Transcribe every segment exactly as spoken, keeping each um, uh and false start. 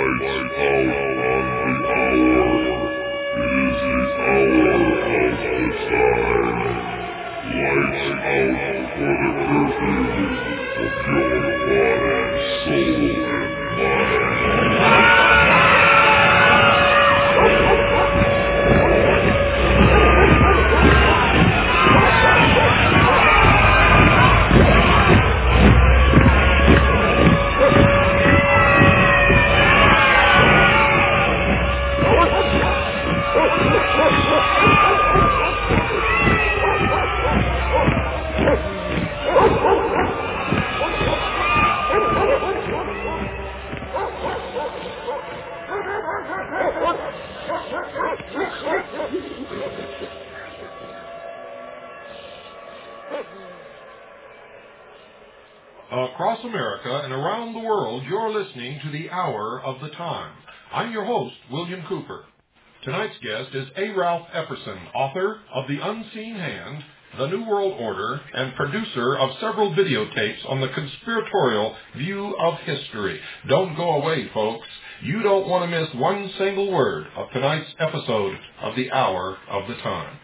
Across America and around the world, you're listening to the Hour of the Time. I'm your host, William Cooper. Tonight's guest is A. Ralph Epperson, author of The Unseen Hand, The New World Order, and producer of several videotapes on the conspiratorial view of history. Don't go away, folks. You don't want to miss one single word of tonight's episode of the Hour of the Time.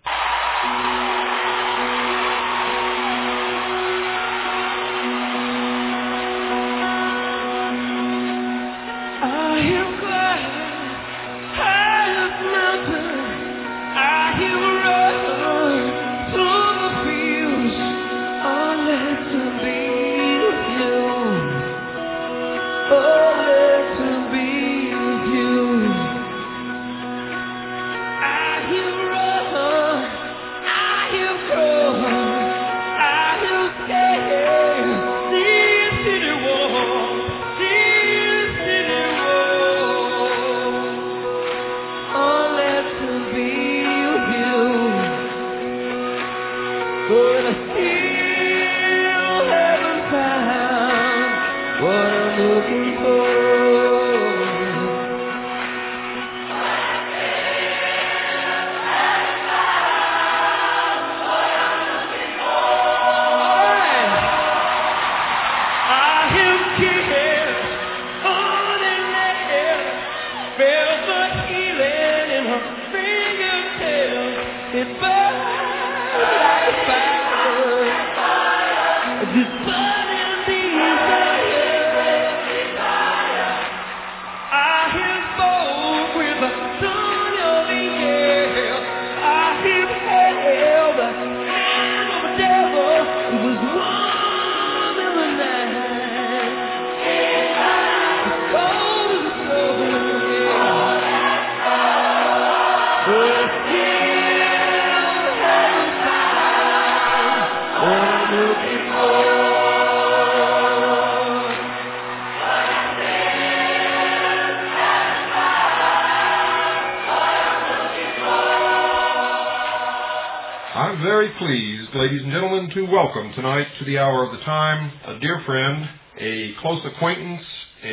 I'm very pleased, ladies and gentlemen, to welcome tonight to the Hour of the Time a dear friend, a close acquaintance,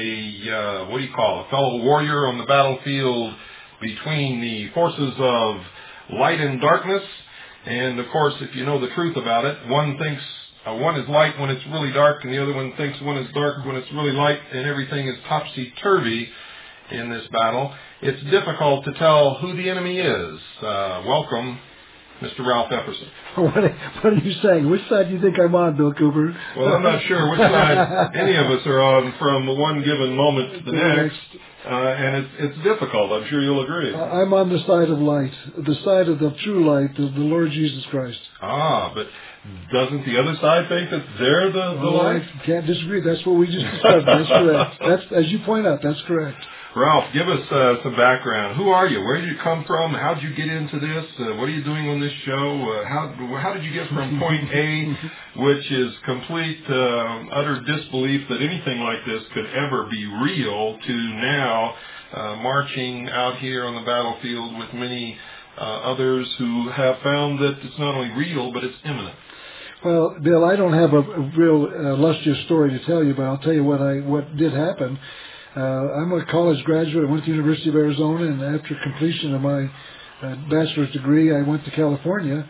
a, uh, what do you call it, a fellow warrior on the battlefield between the forces of light and darkness. And, of course, if you know the truth about it, one thinks uh, one is light when it's really dark, and the other one thinks one is dark when it's really light, and everything is topsy-turvy in this battle. It's difficult to tell who the enemy is. Uh, welcome, Mister Ralph Epperson. What are, what are you saying? Which side do you think I'm on, Bill Cooper? Well, I'm not sure which side any of us are on from one given moment to the next, uh, and it's it's difficult. I'm sure you'll agree. I'm on the side of light, the side of the true light, of the Lord Jesus Christ. Ah, but doesn't the other side think that they're the, the well, light? I can't disagree. That's what we just discussed. That's correct. That's, as you point out, that's correct. Ralph, give us uh, some background. Who are you? Where did you come from? How did you get into this? Uh, what are you doing on this show? Uh, how how did you get from point A, which is complete, uh, utter disbelief that anything like this could ever be real, to now uh, marching out here on the battlefield with many uh, others who have found that it's not only real, but it's imminent? Well, Bill, I don't have a, a real uh, illustrious story to tell you, but I'll tell you what I what did happen. Uh, I'm a college graduate. I went to the University of Arizona, and after completion of my uh, bachelor's degree, I went to California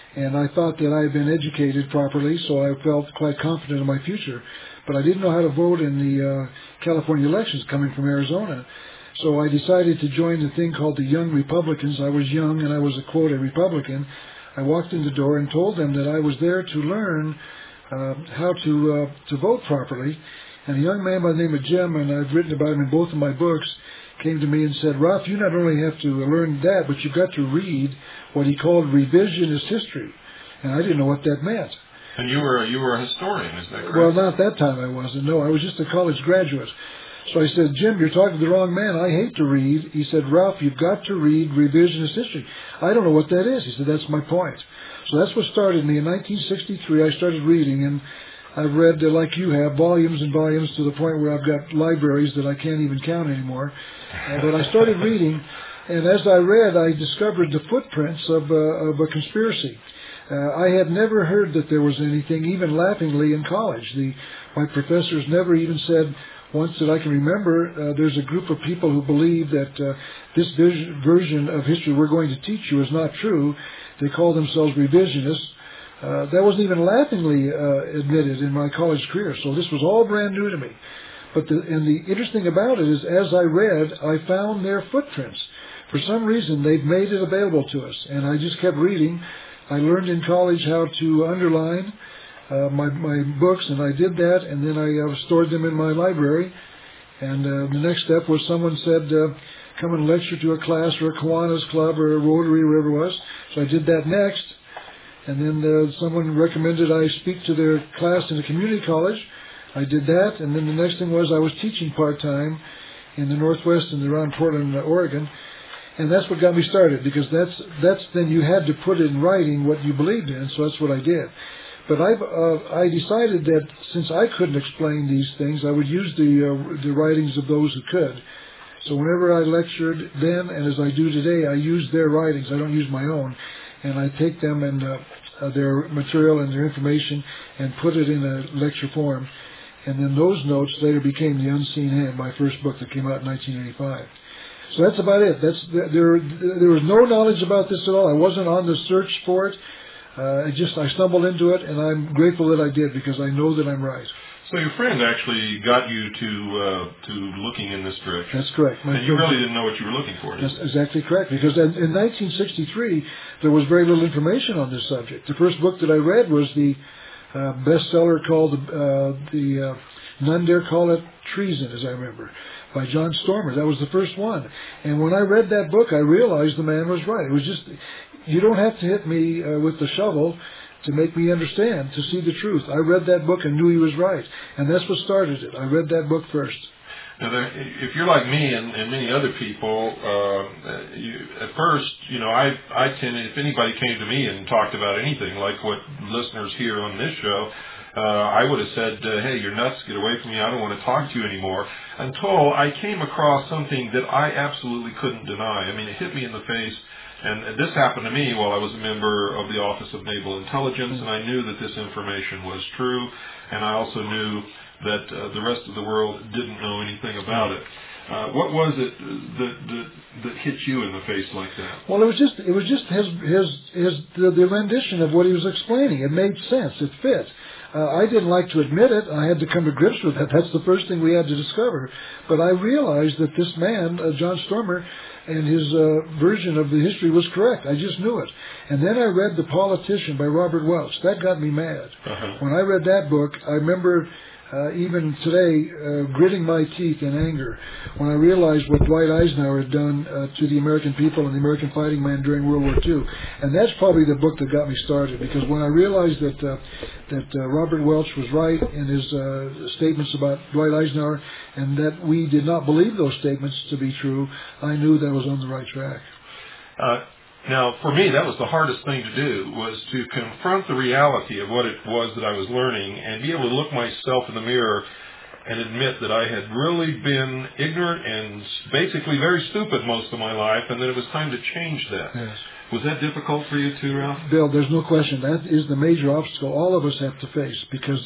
And I thought that I had been educated properly, so I felt quite confident in my future. But I didn't know how to vote in the uh, California elections coming from Arizona. So I decided to join the thing called the Young Republicans. I was young and I was, a quote, a Republican. I walked in the door and told them that I was there to learn uh, how to uh, to vote properly. And a young man by the name of Jim, and I've written about him in both of my books, came to me and said, Ralph, you not only have to learn that, but you've got to read what he called revisionist history. And I didn't know what that meant. And you were you were a historian, is that correct? Well, not that time I wasn't. No, I was just a college graduate. So I said, Jim, you're talking to the wrong man. I hate to read. He said, Ralph, you've got to read revisionist history. I don't know what that is. He said, that's my point. So that's what started me. In nineteen sixty-three, I started reading, and I've read, uh, like you have, volumes and volumes to the point where I've got libraries that I can't even count anymore. Uh, but I started reading, and as I read, I discovered the footprints of, uh, of a conspiracy. Uh, I had never heard that there was anything, even laughingly, in college. The, my professors never even said, once that I can remember, uh, there's a group of people who believe that uh, this vis- version of history we're going to teach you is not true. They call themselves revisionists. Uh, that wasn't even laughingly uh, admitted in my college career, so this was all brand new to me. But the, and the interesting about it is, as I read, I found their footprints. For some reason, they've made it available to us, and I just kept reading. I learned in college how to underline uh, my, my books, and I did that, and then I uh, stored them in my library. And uh, the next step was someone said, uh, come and lecture to a class or a Kiwanis Club or a Rotary, wherever it was. So I did that next. And then uh, someone recommended I speak to their class in a community college. I did that. And then the next thing was I was teaching part-time in the Northwest and around Portland, Oregon. And that's what got me started, because that's that's then you had to put in writing what you believed in, so that's what I did. But I've, uh, I decided that since I couldn't explain these things, I would use the uh, the writings of those who could. So whenever I lectured then, and as I do today, I use their writings. I don't use my own. And I take them and uh, uh, their material and their information and put it in a lecture form. And then those notes later became The Unseen Hand, my first book that came out in nineteen eighty-five. So that's about it. That's there. There was no knowledge about this at all. I wasn't on the search for it. Uh, I just I stumbled into it, and I'm grateful that I did, because I know that I'm right. So your friend actually got you to uh, to looking in this direction. That's correct. My and you really didn't know what you were looking for. That's exactly correct. Because in, in nineteen sixty-three, there was very little information on this subject. The first book that I read was the uh, bestseller called uh, the uh, None Dare Call It Treason, as I remember, by John Stormer. That was the first one. And when I read that book, I realized the man was right. It was just, you don't have to hit me uh, with the shovel to make me understand, to see the truth. I read that book and knew he was right. And that's what started it. I read that book first. Now, if you're like me and, and many other people, uh, you, at first, you know, I, I tended, if anybody came to me and talked about anything like what listeners hear on this show, uh, I would have said, uh, hey, you're nuts, get away from me, I don't want to talk to you anymore, until I came across something that I absolutely couldn't deny. I mean, it hit me in the face. And this happened to me while I was a member of the Office of Naval Intelligence, and I knew that this information was true, and I also knew that uh, the rest of the world didn't know anything about it. Uh, what was it that, that that hit you in the face like that? Well, it was just it was just his his his the, the rendition of what he was explaining. It made sense. It fit. Uh, I didn't like to admit it. I had to come to grips with that. That's the first thing we had to discover. But I realized that this man, uh, John Stormer, and his uh, version of the history was correct. I just knew it. And then I read The Politician by Robert Welch. That got me mad. Uh-huh. When I read that book, I remember uh, even today uh, gritting my teeth in anger when I realized what Dwight Eisenhower had done uh, to the American people and the American fighting man during World War Two. And that's probably the book that got me started, because when I realized that uh, that uh, Robert Welch was right in his uh, statements about Dwight Eisenhower, and that we did not believe those statements to be true, I knew that I was on the right track. Uh, now, for me, that was the hardest thing to do, was to confront the reality of what it was that I was learning and be able to look myself in the mirror and admit that I had really been ignorant and basically very stupid most of my life, and that it was time to change that. Yes. Was that difficult for you too, Ralph? Bill, there's no question. That is the major obstacle all of us have to face, because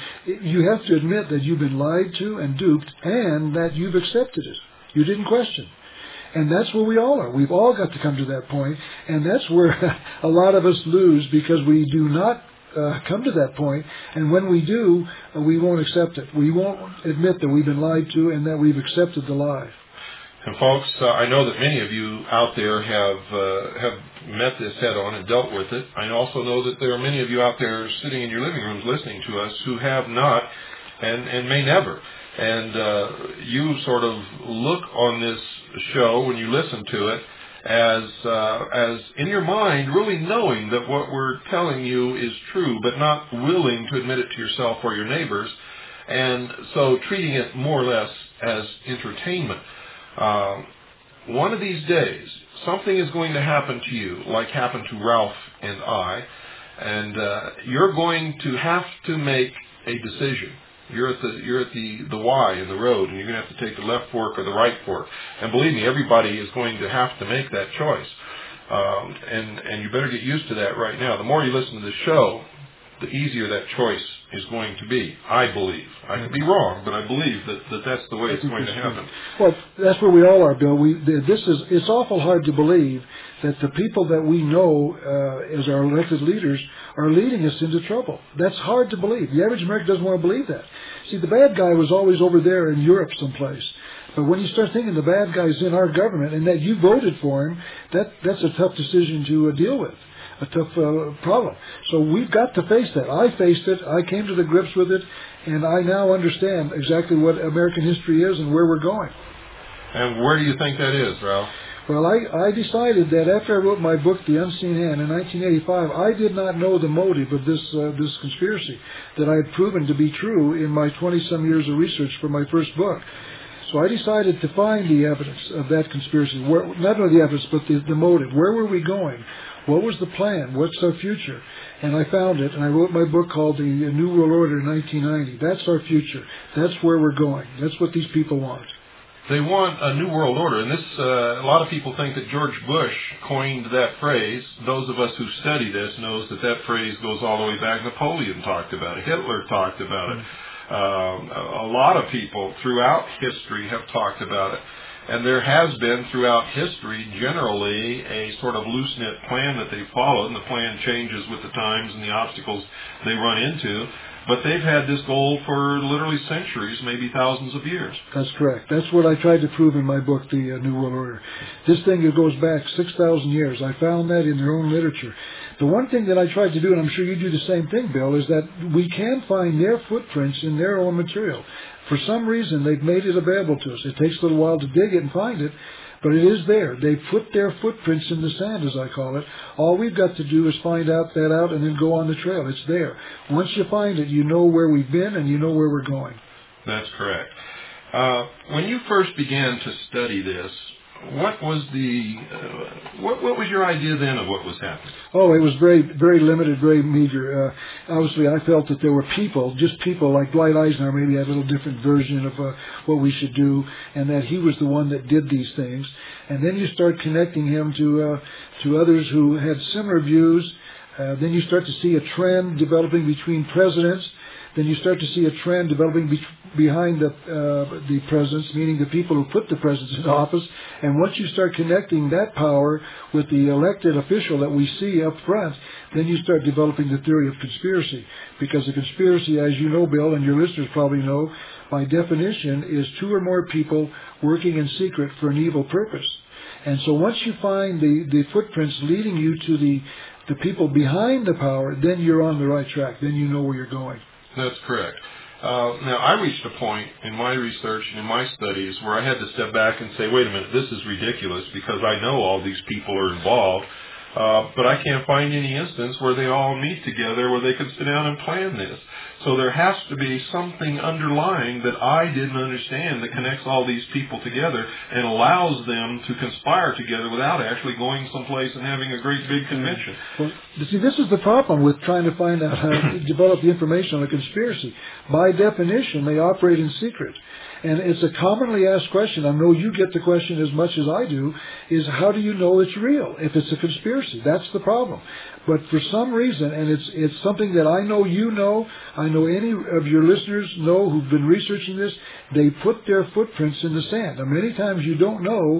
you have to admit that you've been lied to and duped, and that you've accepted it. You didn't question. And that's where we all are. We've all got to come to that point, and that's where a lot of us lose because we do not uh, come to that point. And when we do, uh, we won't accept it. We won't admit that we've been lied to and that we've accepted the lie. And folks, uh, I know that many of you out there have uh, have met this head on and dealt with it. I also know that there are many of you out there sitting in your living rooms listening to us who have not and, and may never. And uh, you sort of look on this show when you listen to it as uh, as in your mind really knowing that what we're telling you is true, but not willing to admit it to yourself or your neighbors, and so treating it more or less as entertainment. Uh, one of these days, something is going to happen to you, like happened to Ralph and I, and uh, you're going to have to make a decision. You're at the you're at the the Y in the road, and you're going to have to take the left fork or the right fork. And believe me, everybody is going to have to make that choice. Um, and and you better get used to that right now. The more you listen to the show, the easier that choice is going to be, I believe. I could be wrong, but I believe that, that that's the way it's going to happen. Well, that's where we all are, Bill. We, this is, it's awful hard to believe that the people that we know uh, as our elected leaders are leading us into trouble. That's hard to believe. The average American doesn't want to believe that. See, the bad guy was always over there in Europe someplace. But when you start thinking the bad guy's in our government and that you voted for him, that, that's a tough decision to uh, deal with. A tough uh, problem. So we've got to face that. I faced it. I came to the grips with it, and I now understand exactly what American history is and where we're going. And where do you think that is, Ralph? Well, I, I decided that after I wrote my book, The Unseen Hand, in nineteen eighty-five, I did not know the motive of this uh, this conspiracy that I had proven to be true in my twenty-some years of research for my first book. So I decided to find the evidence of that conspiracy. Where, not only the evidence, but the, the motive. Where were we going? What was the plan? What's our future? And I found it, and I wrote my book called The New World Order in nineteen ninety. That's our future. That's where we're going. That's what these people want. They want a new world order, and this, uh, a lot of people think that George Bush coined that phrase. Those of us who study this knows that that phrase goes all the way back. Napoleon talked about it. Hitler talked about it. Um, a lot of people throughout history have talked about it. And there has been throughout history generally a sort of loose-knit plan that they followed, and the plan changes with the times and the obstacles they run into. But they've had this goal for literally centuries, maybe thousands of years. That's correct. That's what I tried to prove in my book, The uh, New World Order. This thing that goes back six thousand years. I found that in their own literature. The one thing that I tried to do, and I'm sure you do the same thing, Bill, is that we can find their footprints in their own material. For some reason, they've made it available to us. It takes a little while to dig it and find it, but it is there. They put their footprints in the sand, as I call it. All we've got to do is find out that out and then go on the trail. It's there. Once you find it, you know where we've been and you know where we're going. That's correct. Uh, when you first began to study this, what was the uh, what, what was your idea then of what was happening? Oh, it was very, very limited, very meager. Uh, obviously, I felt that there were people, just people like Dwight Eisenhower, maybe had a little different version of uh, what we should do, and that he was the one that did these things. And then you start connecting him to uh, to others who had similar views. Uh, then you start to see a trend developing between presidents. Then you start to see a trend developing be- behind the uh, the presidents, meaning the people who put the presidents in office. And once you start connecting that power with the elected official that we see up front, then you start developing the theory of conspiracy. Because a conspiracy, as you know, Bill, and your listeners probably know, by definition, is two or more people working in secret for an evil purpose. And so once you find the, the footprints leading you to the, the people behind the power, then you're on the right track. Then you know where you're going. That's correct. Uh, now, I reached a point in my research and in my studies where I had to step back and say, wait a minute, this is ridiculous because I know all these people are involved, uh, but I can't find any instance where they all meet together where they could sit down and plan this. So there has to be something underlying that I didn't understand that connects all these people together and allows them to conspire together without actually going someplace and having a great big convention. Well, you see, this is the problem with trying to find out how to develop the information on a conspiracy. By definition, they operate in secret. And it's a commonly asked question. I know you get the question as much as I do, is how do you know it's real if it's a conspiracy? That's the problem. But for some reason, and it's it's something that I know you know, I know any of your listeners know who've been researching this, they put their footprints in the sand. Now, many times you don't know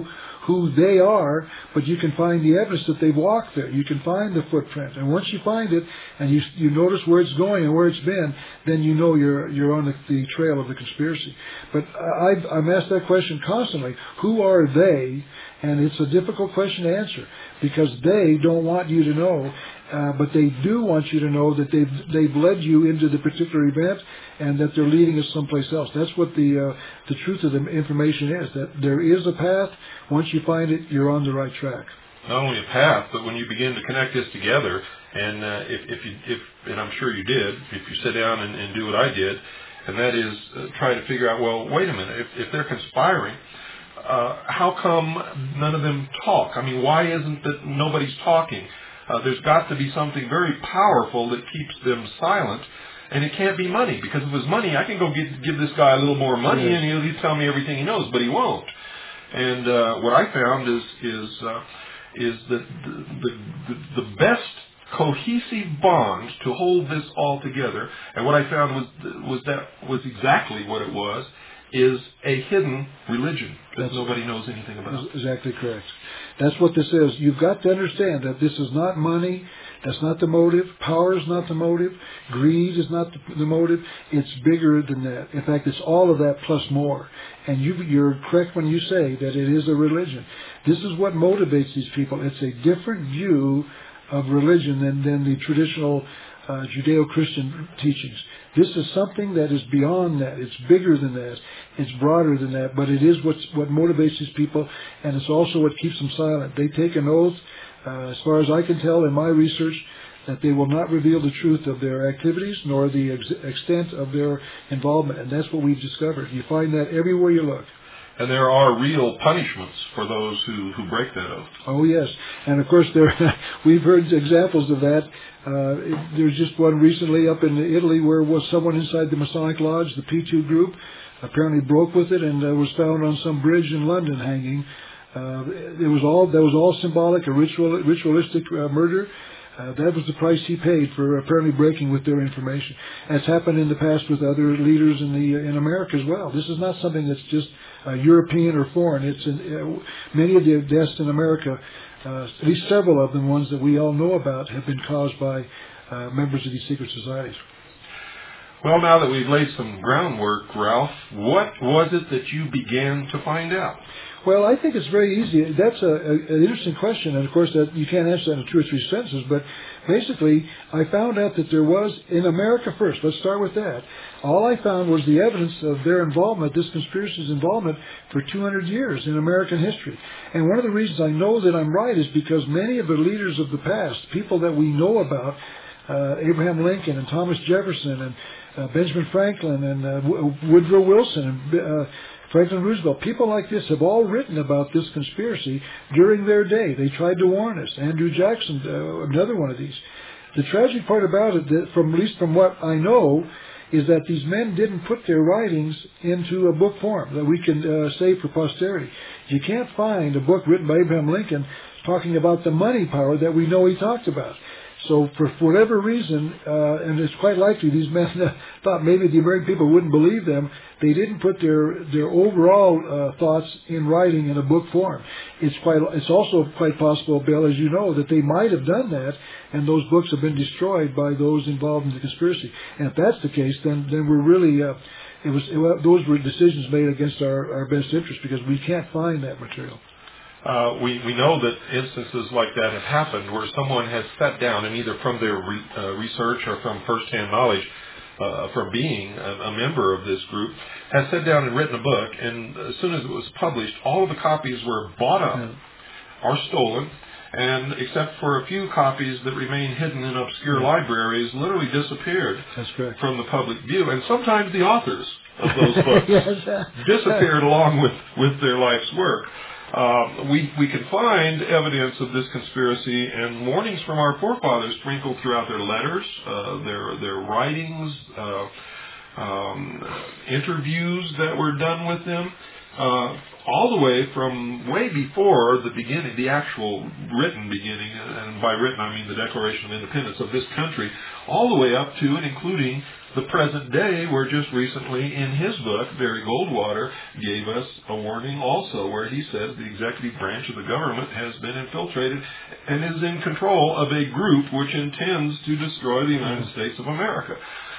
who they are, but you can find the evidence that they've walked there. You can find the footprint. And once you find it and you you notice where it's going and where it's been, then you know you're you're on the, the trail of the conspiracy. But I, I'm asked that question constantly. Who are they? And it's a difficult question to answer because they don't want you to know, uh, but they do want you to know that they've they've led you into the particular event and that they're leading us someplace else. That's what the uh, the truth of the information is, that there is a path. Once you find it, you're on the right track. Not only a path, but when you begin to connect this together, and uh, if, if you, if, and I'm sure you did, if you sit down and, and do what I did, and that is uh, try to figure out, well, wait a minute, if, if they're conspiring, uh, how come none of them talk? I mean, why isn't that nobody's talking? Uh, there's got to be something very powerful that keeps them silent. And it can't be money, because if it was money, I can go get, give this guy a little more money, yes. and he'll, he'll tell me everything he knows, but he won't. And uh, what I found is is uh, is that the, the the best cohesive bond to hold this all together, and what I found was was that was exactly what it was, is a hidden religion that That's, nobody knows anything about. That's exactly correct. That's what this is. You've got to understand that this is not money. That's not the motive. Power is not the motive. Greed is not the, the motive. It's bigger than that. In fact, it's all of that plus more. And you, you're correct when you say that it is a religion. This is what motivates these people. It's a different view of religion than, than the traditional uh, Judeo-Christian teachings. This is something that is beyond that. It's bigger than that. It's broader than that. But it is what's, what motivates these people, and it's also what keeps them silent. They take an oath, uh, as far as I can tell in my research, that they will not reveal the truth of their activities nor the ex- extent of their involvement. And that's what we've discovered. You find that everywhere you look. And there are real punishments for those who, who break that oath. Oh, yes. And, of course, there we've heard examples of that. Uh, there's just one recently up in Italy where was someone inside the Masonic Lodge, the P two group, apparently broke with it and uh, was found on some bridge in London hanging. Uh, it was all that was all symbolic, a ritual, ritualistic uh, murder. Uh, that was the price he paid for apparently breaking with their information. As happened in the past with other leaders in the in America as well. This is not something that's just uh, European or foreign. It's in, uh, many of the deaths in America, uh, at least several of them, ones that we all know about, have been caused by uh, members of these secret societies. Well, now that we've laid some groundwork, Ralph, what was it that you began to find out? Well, I think it's very easy. That's a, a, an interesting question, and of course that you can't answer that in two or three sentences, but basically I found out that there was, in America first, let's start with that, all I found was the evidence of their involvement, this conspiracy's involvement, for two hundred years in American history. And one of the reasons I know that I'm right is because many of the leaders of the past, people that we know about, uh, Abraham Lincoln and Thomas Jefferson and uh, Benjamin Franklin and uh, w- Woodrow Wilson and uh, Franklin Roosevelt, people like this have all written about this conspiracy during their day. They tried to warn us. Andrew Jackson, uh, another one of these. The tragic part about it, that from at least from what I know, is that these men didn't put their writings into a book form that we can uh, save for posterity. You can't find a book written by Abraham Lincoln talking about the money power that we know he talked about. So for whatever reason, uh, and it's quite likely these men uh, thought maybe the American people wouldn't believe them, they didn't put their their overall uh, thoughts in writing in a book form. It's quite. It's also quite possible, Bill, as you know, that they might have done that, and those books have been destroyed by those involved in the conspiracy. And if that's the case, then then we're really uh, it was it, those were decisions made against our, our best interest because we can't find that material. Uh, we, we know that instances like that have happened where someone has sat down and either from their re, uh, research or from firsthand knowledge uh, from being a, a member of this group has sat down and written a book, and as soon as it was published, all of the copies were bought up yeah. or stolen, and except for a few copies that remain hidden in obscure yeah. libraries, literally disappeared from the public view. And sometimes the authors of those books yes. disappeared along with, with their life's work. Uh, we, we can find evidence of this conspiracy and warnings from our forefathers sprinkled throughout their letters, uh, their their writings, uh, um, interviews that were done with them. uh, all the way from way before the beginning, the actual written beginning, and by written I mean the Declaration of Independence of this country, all the way up to and including the present day, where just recently in his book, Barry Goldwater gave us a warning also, where he says the executive branch of the government has been infiltrated and is in control of a group which intends to destroy the United States of America.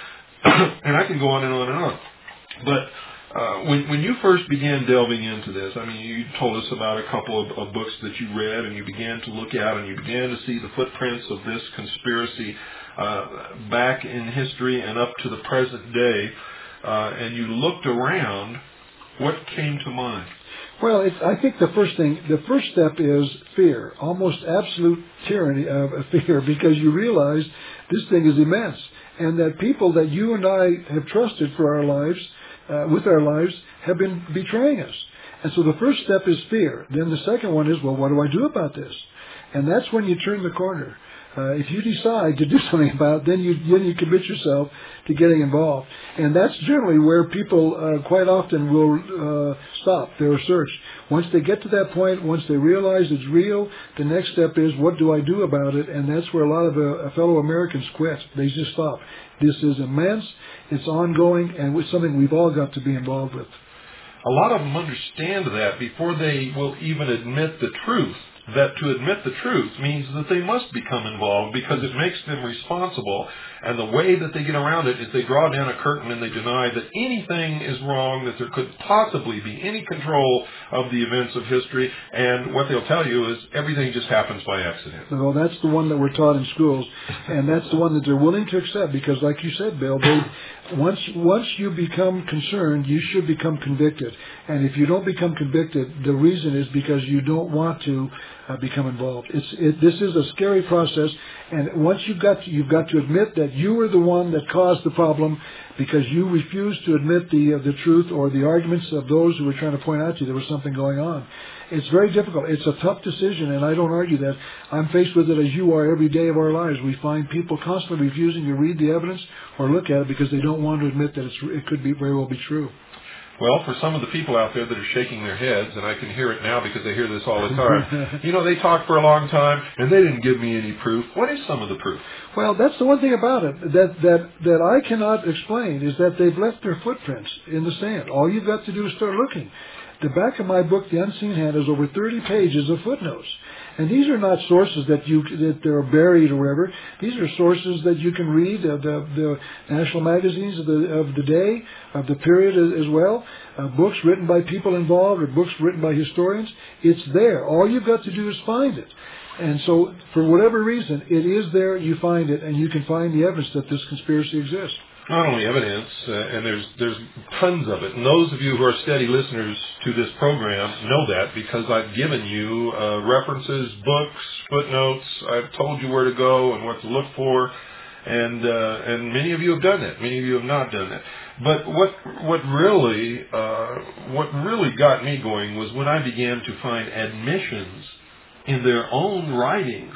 And I can go on and on and on. But uh, when, when you first began delving into this, I mean, you told us about a couple of, of books that you read, and you began to look at and you began to see the footprints of this conspiracy uh, back in history and up to the present day, uh, and you looked around, what came to mind? Well, it's, I think the first thing, the first step is fear, almost absolute tyranny of fear, because you realize this thing is immense, and that people that you and I have trusted for our lives, uh, with our lives, have been betraying us. And so the first step is fear. Then the second one is, well, what do I do about this? And that's when you turn the corner. Uh, if you decide to do something about it, then you then you commit yourself to getting involved. And that's generally where people uh, quite often will uh, stop their search. Once they get to that point, once they realize it's real, the next step is, what do I do about it? And that's where a lot of uh, fellow Americans quit. They just stop. This is immense, it's ongoing, and it's something we've all got to be involved with. A lot of them understand that before they will even admit the truth. That to admit the truth means that they must become involved, because it makes them responsible. And the way that they get around it is they draw down a curtain and they deny that anything is wrong, that there could possibly be any control of the events of history. And what they'll tell you is everything just happens by accident. Well, that's the one that we're taught in schools, and that's the one that they're willing to accept, because like you said, Bill, they, once once you become concerned, you should become convicted. And if you don't become convicted, the reason is because you don't want to uh, become involved. It's it, this is a scary process, and once you've got to, you've got to admit that you were the one that caused the problem, because you refused to admit the uh, the truth or the arguments of those who were trying to point out to you there was something going on. It's very difficult. It's a tough decision, and I don't argue that. I'm faced with it as you are every day of our lives. We find people constantly refusing to read the evidence or look at it because they don't want to admit that it's, it could be very well be true. Well, for some of the people out there that are shaking their heads, and I can hear it now because I hear this all the time, you know, they talked for a long time, and they didn't give me any proof. What is some of the proof? Well, that's the one thing about it that, that, that I cannot explain, is that they've left their footprints in the sand. All you've got to do is start looking. The back of my book, The Unseen Hand, has over thirty pages of footnotes. And these are not sources that you that they're buried or whatever. These are sources that you can read, uh, the, the national magazines of the of the day, of the period as well, uh, books written by people involved or books written by historians. It's there. All you've got to do is find it. And so, for whatever reason, it is there. You find it, and you can find the evidence that this conspiracy exists. Not only evidence, uh, and there's there's tons of it. And those of you who are steady listeners to this program know that, because I've given you uh, references, books, footnotes. I've told you where to go and what to look for, and uh, and many of you have done that. Many of you have not done that. But what what really uh, what really got me going was when I began to find admissions in their own writings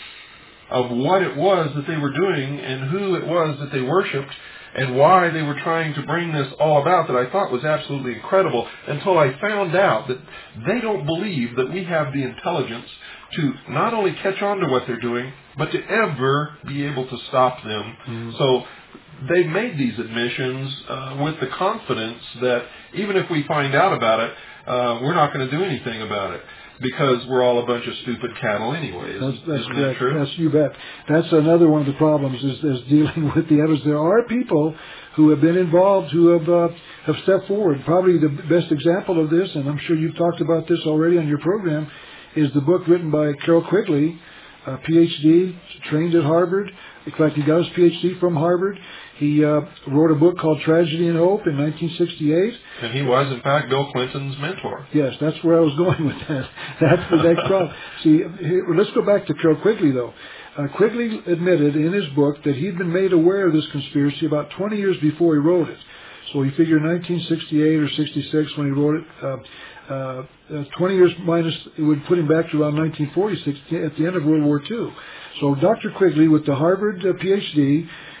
of what it was that they were doing and who it was that they worshipped, and why they were trying to bring this all about, that I thought was absolutely incredible, until I found out that they don't believe that we have the intelligence to not only catch on to what they're doing, but to ever be able to stop them. Mm-hmm. So they made these admissions uh, with the confidence that even if we find out about it, uh, we're not going to do anything about it, because we're all a bunch of stupid cattle anyways. That's, that's Isn't correct. that true? Yes, you bet. That's another one of the problems, is, is dealing with the evidence. There are people who have been involved, who have uh, have stepped forward. Probably the best example of this, and I'm sure you've talked about this already on your program, is the book written by Carroll Quigley, a P H D, trained at Harvard. In fact, he got his P H D from Harvard. He uh, wrote a book called Tragedy and Hope in nineteen sixty-eight. And he was, in fact, Bill Clinton's mentor. Yes, that's where I was going with that. That's the next problem. See, here, let's go back to Carroll Quigley, though. Uh, Quigley admitted in his book that he'd been made aware of this conspiracy about twenty years before he wrote it. So he figured nineteen sixty-eight or sixty-six when he wrote it. Uh, uh, uh, twenty years minus, it would put him back to around nineteen forty-six, at the end of World War Two. So Doctor Quigley, with the Harvard uh, P H D,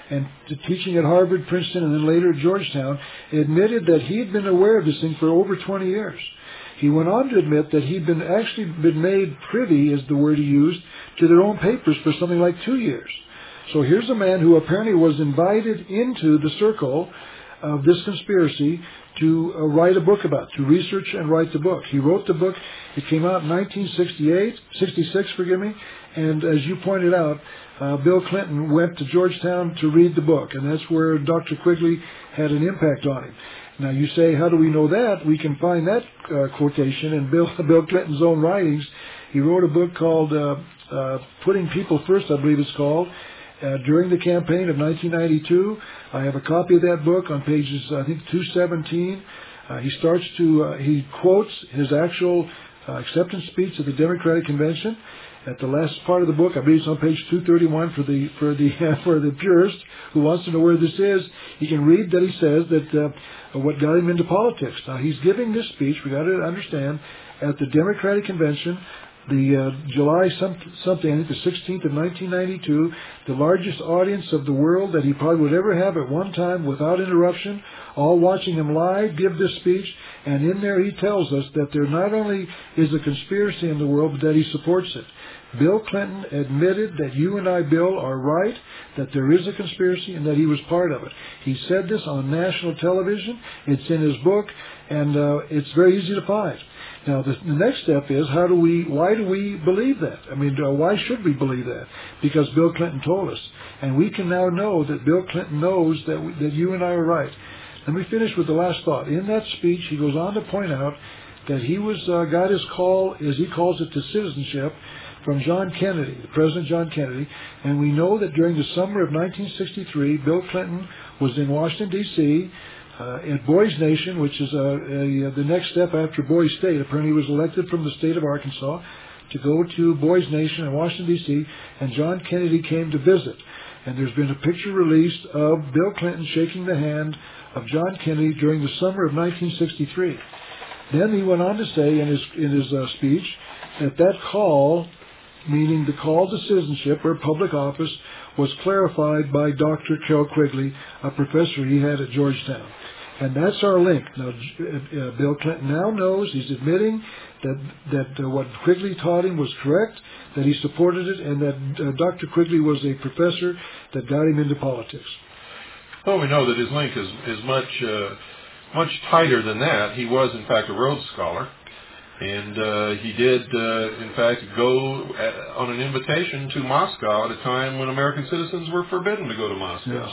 and to teaching at Harvard, Princeton, and then later at Georgetown, admitted that he had been aware of this thing for over twenty years. He went on to admit that he'd been actually been made privy, is the word he used, to their own papers for something like two years. So here's a man who apparently was invited into the circle of this conspiracy to uh, write a book about, to research and write the book. He wrote the book. It came out in nineteen sixty-eight, sixty-six, forgive me. And as you pointed out, uh, Bill Clinton went to Georgetown to read the book, and that's where Doctor Quigley had an impact on him. Now you say, how do we know that? We can find that uh, quotation in Bill, Bill Clinton's own writings. He wrote a book called uh, uh, Putting People First, I believe it's called, uh, during the campaign of nineteen ninety-two. I have a copy of that book on pages, I think, two seventeen. Uh, he starts to, uh, he quotes his actual uh, acceptance speech at the Democratic Convention. At the last part of the book, I believe it's on page two thirty-one for the for the uh, for the purist who wants to know where this is. He can read that he says that uh, what got him into politics. Now he's giving this speech. We got to understand at the Democratic Convention, the uh, July some, something I think the sixteenth of nineteen ninety-two, the largest audience of the world that he probably would ever have at one time without interruption, all watching him live give this speech. And in there he tells us that there not only is a conspiracy in the world, but that he supports it. Bill Clinton admitted that you and I, Bill, are right, that there is a conspiracy and that he was part of it. He said this on national television. It's in his book, and uh, it's very easy to find. Now, the, the next step is, how do we, why do we believe that? I mean, uh, why should we believe that? Because Bill Clinton told us. And we can now know that Bill Clinton knows that, we, that you and I are right. Let me finish with the last thought. In that speech, he goes on to point out that he was uh, got his call, as he calls it, to citizenship from John Kennedy, the President John Kennedy. And we know that during the summer of nineteen sixty-three, Bill Clinton was in Washington, D C, uh, at Boys Nation, which is uh, a, the next step after Boys State. Apparently he was elected from the state of Arkansas to go to Boys Nation in Washington, D C, and John Kennedy came to visit. And there's been a picture released of Bill Clinton shaking the hand of John Kennedy during the summer of nineteen sixty-three. Then he went on to say in his in his uh, speech that that call, meaning the call to citizenship or public office, was clarified by Doctor Carroll Quigley, a professor he had at Georgetown. And that's our link. Now, uh, Bill Clinton now knows, he's admitting that that uh, what Quigley taught him was correct, that he supported it, and that uh, Doctor Quigley was a professor that got him into politics. Well, we know that his link is, is much, uh, much tighter than that. He was, in fact, a Rhodes Scholar. And uh, he did, uh, in fact, go at, on an invitation to Moscow at a time when American citizens were forbidden to go to Moscow. Yes.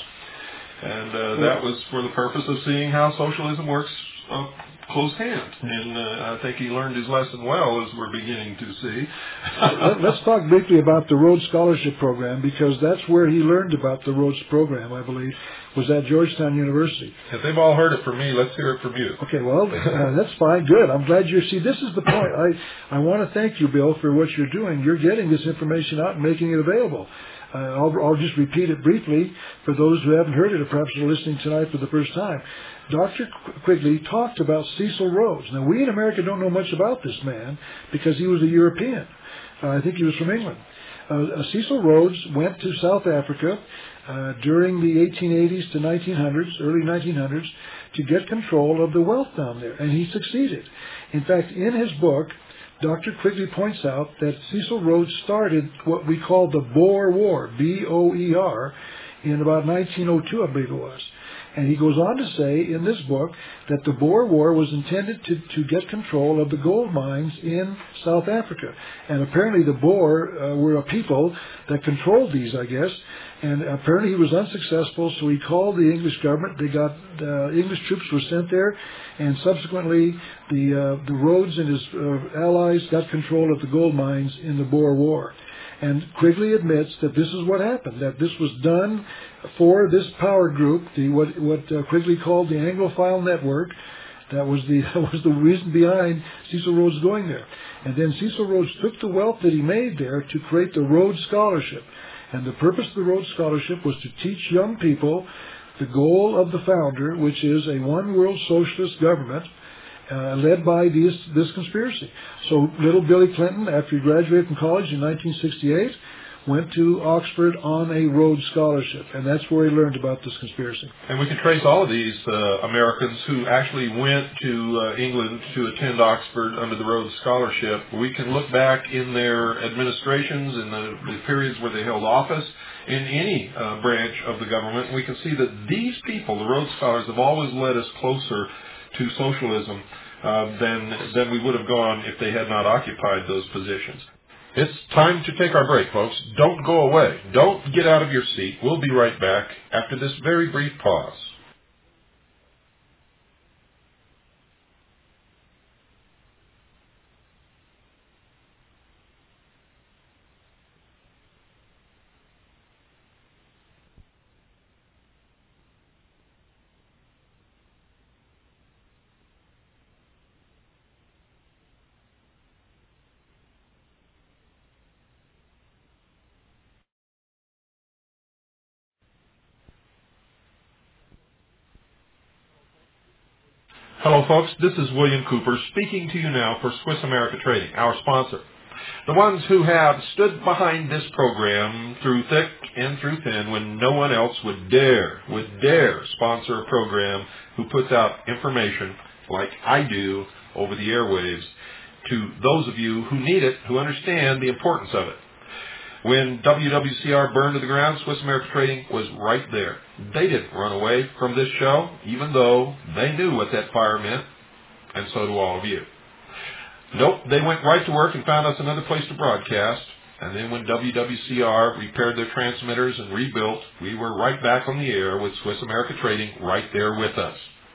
And uh, that was for the purpose of seeing how socialism works uh, close hand. And uh, I think he learned his lesson well, as we're beginning to see. Let's talk briefly about the Rhodes Scholarship Program, because that's where he learned about the Rhodes Program, I believe, was at Georgetown University. If they've all heard it from me, let's hear it from you. Okay, well, uh, that's fine. Good. I'm glad you're... See, this is the point. I, I want to thank you, Bill, for what you're doing. You're getting this information out and making it available. Uh, I'll, I'll just repeat it briefly for those who haven't heard it or perhaps are listening tonight for the first time. Doctor Quigley talked about Cecil Rhodes. Now, we in America don't know much about this man because he was a European. Uh, I think he was from England. Uh, Cecil Rhodes went to South Africa uh, during the eighteen eighties to nineteen hundreds, early nineteen hundreds, to get control of the wealth down there, and he succeeded. In fact, in his book, Doctor Quigley points out that Cecil Rhodes started what we call the Boer War, B O E R, in about nineteen oh two, I believe it was. And he goes on to say in this book that the Boer War was intended to, to get control of the gold mines in South Africa. And apparently the Boer uh, were a people that controlled these, I guess. And apparently he was unsuccessful, so he called the English government. They got, uh, English troops were sent there, and subsequently the, uh, the Rhodes and his uh, allies got control of the gold mines in the Boer War. And Quigley admits that this is what happened, that this was done for this power group, the what what uh, Quigley called the Anglophile Network. That was the that was the reason behind Cecil Rhodes going there. And then Cecil Rhodes took the wealth that he made there to create the Rhodes Scholarship. And the purpose of the Rhodes Scholarship was to teach young people the goal of the founder, which is a one-world socialist government, Uh, led by this, this conspiracy. So little Billy Clinton, after he graduated from college in nineteen sixty-eight, went to Oxford on a Rhodes Scholarship, and that's where he learned about this conspiracy. And we can trace all of these uh, Americans who actually went to uh, England to attend Oxford under the Rhodes Scholarship. We can look back in their administrations, in the, the periods where they held office, in any uh, branch of the government, and we can see that these people, the Rhodes Scholars, have always led us closer to socialism uh, than, than we would have gone if they had not occupied those positions. It's time to take our break, folks. Don't go away. Don't get out of your seat. We'll be right back after this very brief pause. Hello, folks. This is William Cooper speaking to you now for Swiss America Trading, our sponsor. The ones who have stood behind this program through thick and through thin when no one else would dare, would dare sponsor a program who puts out information like I do over the airwaves to those of you who need it, who understand the importance of it. When W W C R burned to the ground, Swiss America Trading was right there. They didn't run away from this show, even though they knew what that fire meant, and so do all of you. Nope, they went right to work and found us another place to broadcast, and then when W W C R repaired their transmitters and rebuilt, we were right back on the air with Swiss America Trading right there with us.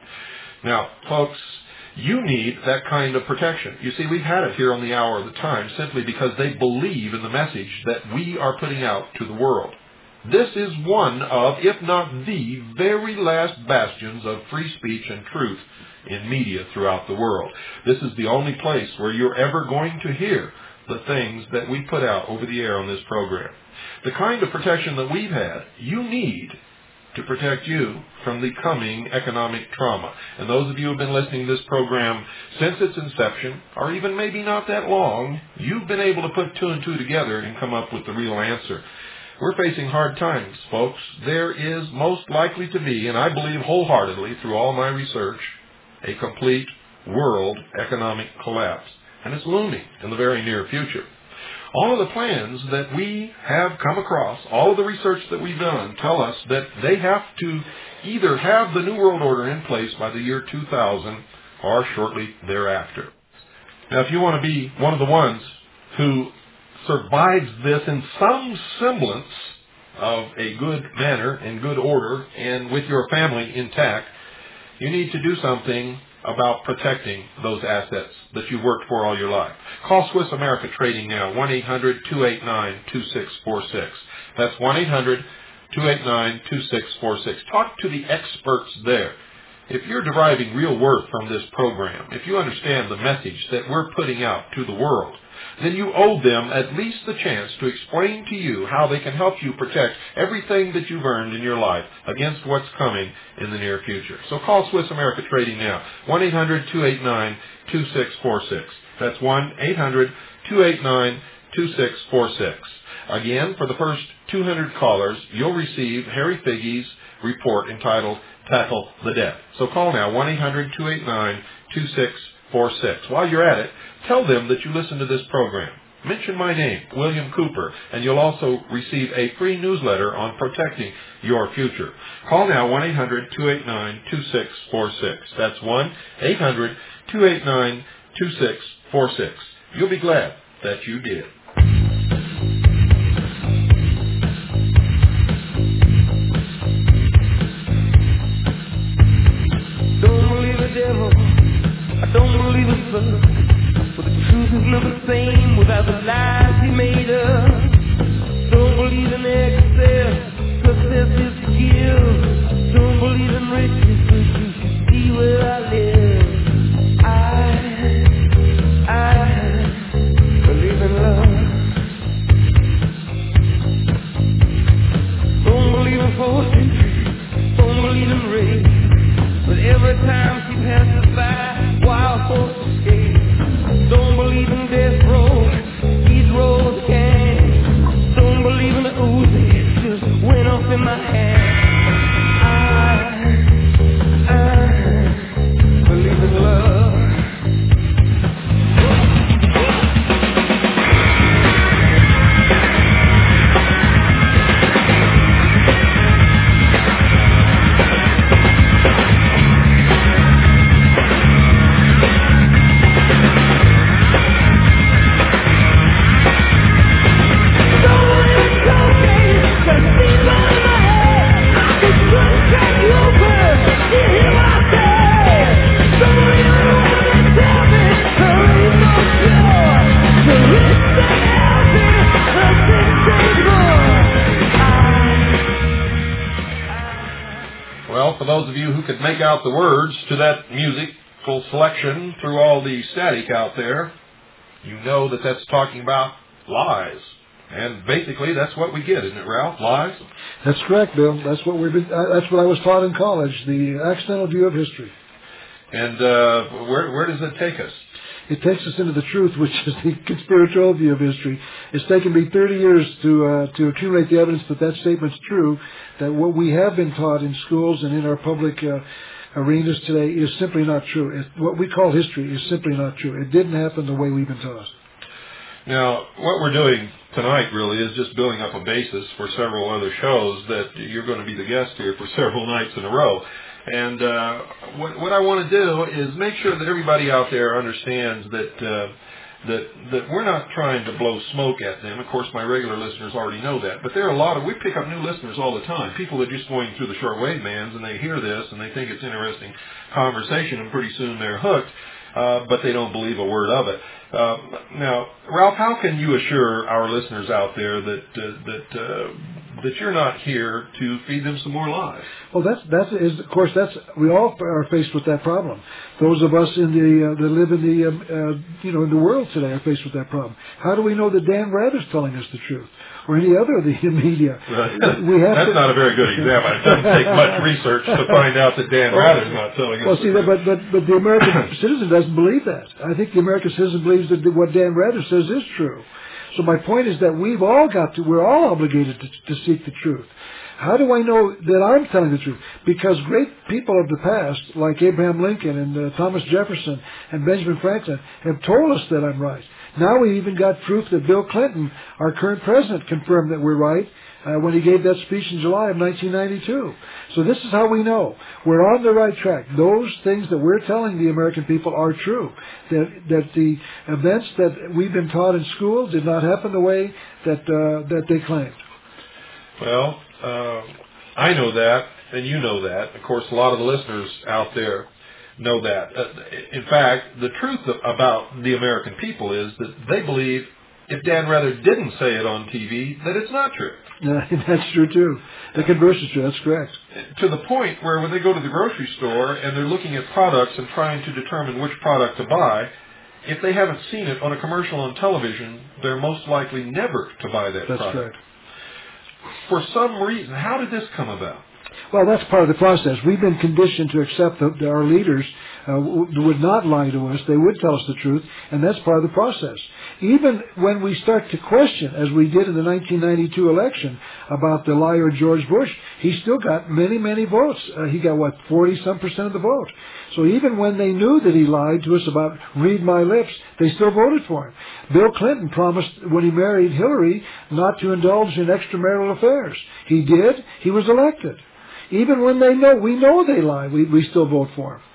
Now, folks, you need that kind of protection. You see, we've had it here on the Hour of the Time simply because they believe in the message that we are putting out to the world. This is one of, if not the very last bastions of free speech and truth in media throughout the world. This is the only place where you're ever going to hear the things that we put out over the air on this program. The kind of protection that we've had, you need to protect you from the coming economic trauma. And those of you who have been listening to this program since its inception, or even maybe not that long, you've been able to put two and two together and come up with the real answer. We're facing hard times, folks. There is most likely to be, and I believe wholeheartedly through all my research, a complete world economic collapse. And it's looming in the very near future. All of the plans that we have come across, all of the research that we've done, tell us that they have to either have the New World Order in place by the year two thousand or shortly thereafter. Now, if you want to be one of the ones who survives this in some semblance of a good manner and good order and with your family intact, you need to do something about protecting those assets that you've worked for all your life. Call Swiss America Trading now, one eight hundred two eight nine two six four six. That's one eight hundred two eight nine two six four six. Talk to the experts there. If you're deriving real worth from this program, if you understand the message that we're putting out to the world, then you owe them at least the chance to explain to you how they can help you protect everything that you've earned in your life against what's coming in the near future. So call Swiss America Trading now, one eight hundred two eight nine two six four six. That's one eight hundred two eight nine two six four six. Again, for the first two hundred callers, you'll receive Harry Figge's report entitled Tackle the Debt. So call now, one eight hundred two eight nine two six four six. While you're at it, tell them that you listen to this program. Mention my name, William Cooper, and you'll also receive a free newsletter on protecting your future. Call now, one eight hundred two eight nine two six four six. That's one eight hundred two eight nine two six four six. You'll be glad that you did. Don't believe the devil, I don't believe the sun, for the truth is not the same without the lies he made up. Don't believe in excess, success is to give. Don't believe in riches, but you should see where I live. I, I believe in love. Don't believe in fortune, don't believe in race. But every time she passes by, wild folks escape. Don't believe in death row, Skid Row can. could make out the words to that musical selection through all the static out there, you know that that's talking about lies. And basically, that's what we get, isn't it, Ralph? Lies? That's correct, Bill. That's what we've been, uh, that's what I was taught in college, the accidental view of history. And uh, where where does it take us? It takes us into the truth, which is the conspiratorial view of history. It's taken me thirty years to uh, to accumulate the evidence that that statement's true, that what we have been taught in schools and in our public uh, arenas today is simply not true. It, what we call history is simply not true. It didn't happen the way we've been taught. Now, what we're doing tonight really is just building up a basis for several other shows that you're going to be the guest here for several nights in a row. And uh, what, what I want to do is make sure that everybody out there understands that uh, that that we're not trying to blow smoke at them. Of course, my regular listeners already know that. But there are a lot of, we pick up new listeners all the time. People that are just going through the shortwave bands and they hear this and they think it's interesting conversation, and pretty soon they're hooked. Uh, but they don't believe a word of it. Uh, now, Ralph, how can you assure our listeners out there that uh, that uh, that you're not here to feed them some more lies? Well, that's that's is of course that's we all are faced with that problem. Those of us in the uh, that live in the um, uh, you know in the world today are faced with that problem. How do we know that Dan Rather's telling us the truth, or any other of the media? Right. We have that's to, not a very good example. It doesn't take much research to find out that Dan Rather's not telling us. Well, the see, truth. but but but the American citizen doesn't believe that. I think the American citizen believes that what Dan Rather says is true. So my point is that we've all got to, we're all obligated to, to seek the truth. How do I know that I'm telling the truth? Because great people of the past, like Abraham Lincoln and uh, Thomas Jefferson and Benjamin Franklin, have told us that I'm right. Now we even got proof that Bill Clinton, our current president, confirmed that we're right uh, when he gave that speech in July of nineteen ninety-two. So this is how we know. We're on the right track. Those things that we're telling the American people are true. That that the events that we've been taught in school did not happen the way that uh, that they claimed. Well, uh, I know that, and you know that. Of course, a lot of the listeners out there know that. Uh, in fact, the truth about the American people is that they believe if Dan Rather didn't say it on T V, that it's not true. Yeah, that's true, too. The converse is true. That's correct. To the point where when they go to the grocery store and they're looking at products and trying to determine which product to buy, if they haven't seen it on a commercial on television, they're most likely never to buy that That's product. correct. For some reason, how did this come about? Well, that's part of the process. We've been conditioned to accept that our leaders uh, w- would not lie to us. They would tell us the truth, and that's part of the process. Even when we start to question, as we did in the nineteen ninety-two election, about the liar George Bush, he still got many, many votes. Uh, he got, what, forty-some percent of the vote. So even when they knew that he lied to us about read my lips, they still voted for him. Bill Clinton promised when he married Hillary not to indulge in extramarital affairs. He did. He was elected. Even when they know, we know they lie, we, we still vote for them.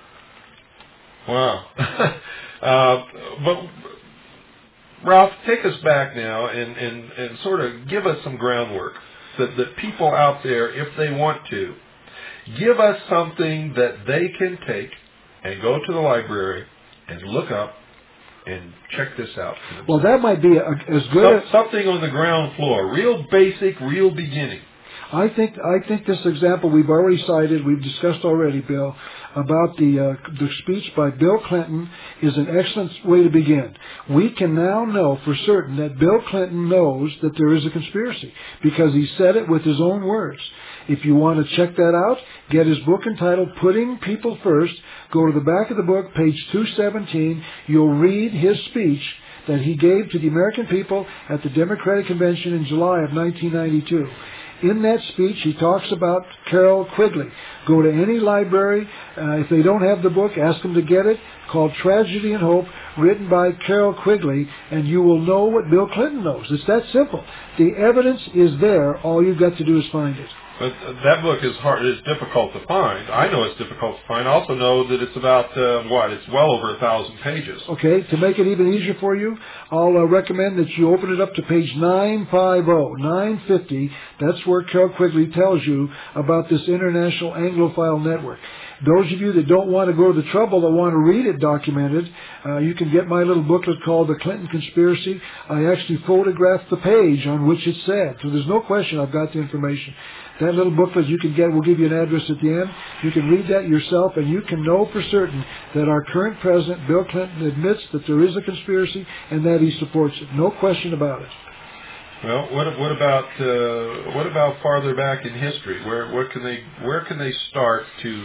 Wow. uh, but, Ralph, take us back now and, and, and sort of give us some groundwork that, that people out there, if they want to, give us something that they can take and go to the library and look up and check this out. Well, that might be a, as good Some, something on the ground floor, real basic, real beginning. I think I think this example we've already cited, we've discussed already, Bill, about the uh, the speech by Bill Clinton is an excellent way to begin. We can now know for certain that Bill Clinton knows that there is a conspiracy because he said it with his own words. If you want to check that out, get his book entitled Putting People First. Go to the back of the book, page two seventeen. You'll read his speech that he gave to the American people at the Democratic Convention in July of nineteen ninety-two. In that speech, he talks about Carroll Quigley. Go to any library. Uh, if they don't have the book, ask them to get it, called Tragedy and Hope, written by Carroll Quigley, and you will know what Bill Clinton knows. It's that simple. The evidence is there. All you've got to do is find it. But that book is hard. It's difficult to find. I know it's difficult to find. I also know that it's about, uh, what, it's well over a thousand pages. Okay, to make it even easier for you, I'll uh, recommend that you open it up to page nine fifty, nine fifty. That's where Carroll Quigley tells you about this International Anglophile Network. Those of you that don't want to go to the trouble, that want to read it documented, uh, you can get my little booklet called The Clinton Conspiracy. I actually photographed the page on which it's said, so there's no question I've got the information. That little booklet you can get, we'll give you an address at the end. You can read that yourself, and you can know for certain that our current president, Bill Clinton, admits that there is a conspiracy and that he supports it. No question about it. Well, what what about uh, what about farther back in history? Where where can they where can they start to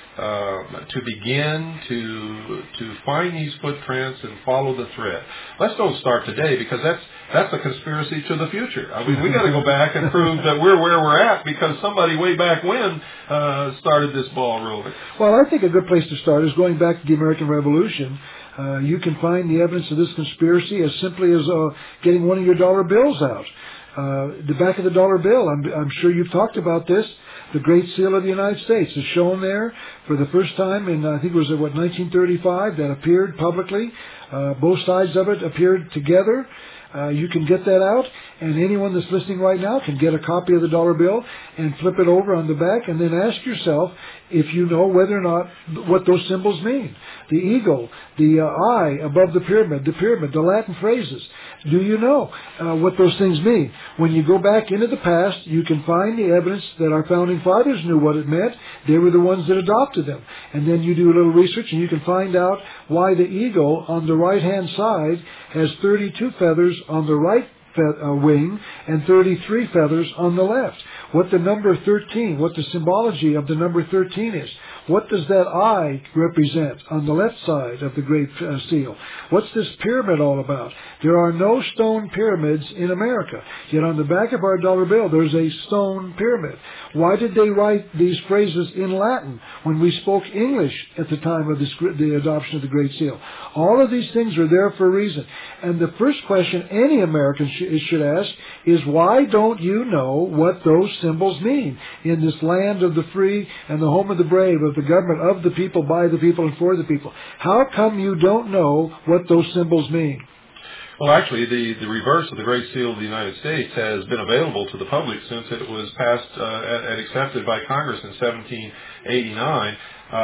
uh, to begin to to find these footprints and follow the thread? Let's don't start today, because that's that's a conspiracy to the future. I mean, we got to go back and prove that we're where we're at because somebody way back when uh, started this ball rolling. Well, I think a good place to start is going back to the American Revolution. Uh, you can find the evidence of this conspiracy as simply as uh, getting one of your dollar bills out. Uh, the back of the dollar bill, I'm, I'm sure you've talked about this, the Great Seal of the United States is shown there for the first time in, I think it was, what, nineteen thirty-five, that appeared publicly. Uh, both sides of it appeared together. Uh, you can get that out, and anyone that's listening right now can get a copy of the dollar bill and flip it over on the back, and then ask yourself if you know whether or not what those symbols mean. The eagle, the uh, eye above the pyramid, the pyramid, the Latin phrases. Do you know uh, what those things mean? When you go back into the past, you can find the evidence that our founding fathers knew what it meant. They were the ones that adopted them. And then you do a little research, and you can find out why the eagle on the right-hand side has thirty-two feathers on the right uh, wing and thirty-three feathers on the left. What the number thirteen, what the symbology of the number thirteen is. What does that eye represent on the left side of the Great uh, Seal? What's this pyramid all about? There are no stone pyramids in America. Yet on the back of our dollar bill, there's a stone pyramid. Why did they write these phrases in Latin when we spoke English at the time of this, the adoption of the Great Seal? All of these things are there for a reason. And the first question any American sh- should ask is, why don't you know what those symbols mean in this land of the free and the home of the brave, of the government of the people, by the people, and for the people? How come you don't know what those symbols mean? Well, actually, the, the reverse of the Great Seal of the United States has been available to the public since it was passed uh, and accepted by Congress in seventeen eighty-nine.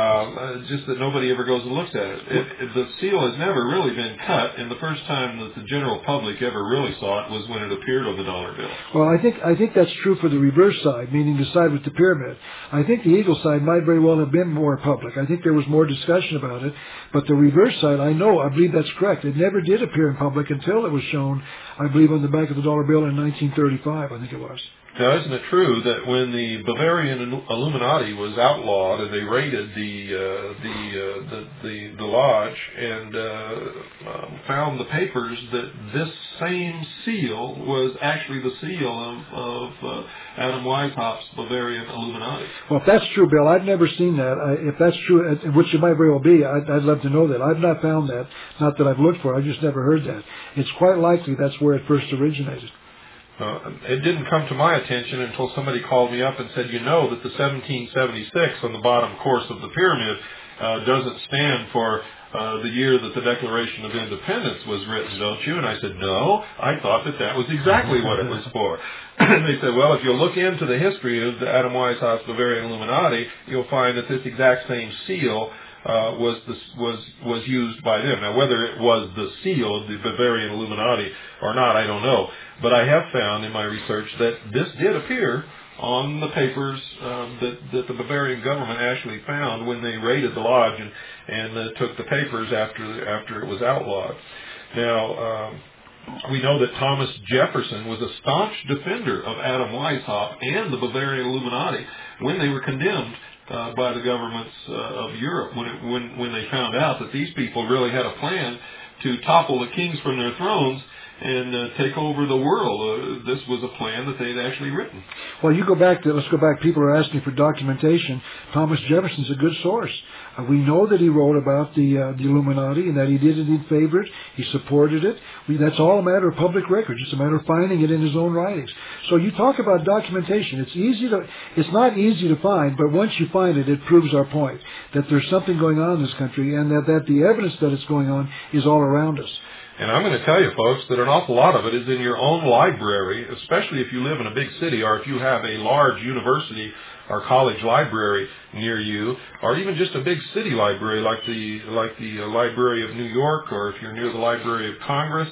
Uh, just that nobody ever goes and looks at it. It, it. The seal has never really been cut, and the first time that the general public ever really saw it was when it appeared on the dollar bill. Well, I think I think that's true for the reverse side, meaning the side with the pyramid. I think the eagle side might very well have been more public. I think there was more discussion about it, but the reverse side, I know, I believe that's correct. It never did appear in public until it was shown, I believe, on the back of the dollar bill in nineteen thirty-five, I think it was. Now, isn't it true that when the Bavarian Illuminati was outlawed and they raided the uh, the, uh, the the the lodge and uh, um, found the papers that this same seal was actually the seal of, of uh, Adam Weishaupt's Bavarian Illuminati? Well, if that's true, Bill, I've never seen that. I, if that's true, which it might very well be, I'd, I'd love to know that. I've not found that. Not that I've looked for it. I've just never heard that. It's quite likely that's where it first originated. Uh, it didn't come to my attention until somebody called me up and said, you know that the seventeen seventy-six on the bottom course of the pyramid uh, doesn't stand for uh, the year that the Declaration of Independence was written, don't you? And I said, no, I thought that that was exactly what it was for. And they said, well, if you look into the history of the Adam Weishaupt's Bavarian Illuminati, you'll find that this exact same seal Uh, was the, was was used by them. Now, whether it was the seal of the Bavarian Illuminati or not, I don't know. But I have found in my research that this did appear on the papers um, that, that the Bavarian government actually found when they raided the lodge and, and uh, took the papers after after it was outlawed. Now, um, we know that Thomas Jefferson was a staunch defender of Adam Weishaupt and the Bavarian Illuminati when they were condemned Uh, by the governments uh, of Europe when, it, when when they found out that these people really had a plan to topple the kings from their thrones and uh, take over the world. Uh, this was a plan that they had actually written. Well, you go back to, let's go back, people are asking for documentation. Thomas Jefferson's a good source. Uh, we know that he wrote about the uh, the Illuminati and that he did indeed favor it. He supported it. We, that's all a matter of public record, just a matter of finding it in his own writings. So you talk about documentation. It's easy to, it's not easy to find, but once you find it, it proves our point, that there's something going on in this country and that, that the evidence that it's going on is all around us. And I'm going to tell you, folks, that an awful lot of it is in your own library, especially if you live in a big city or if you have a large university or college library near you, or even just a big city library like the like the uh, Library of New York, or if you're near the Library of Congress.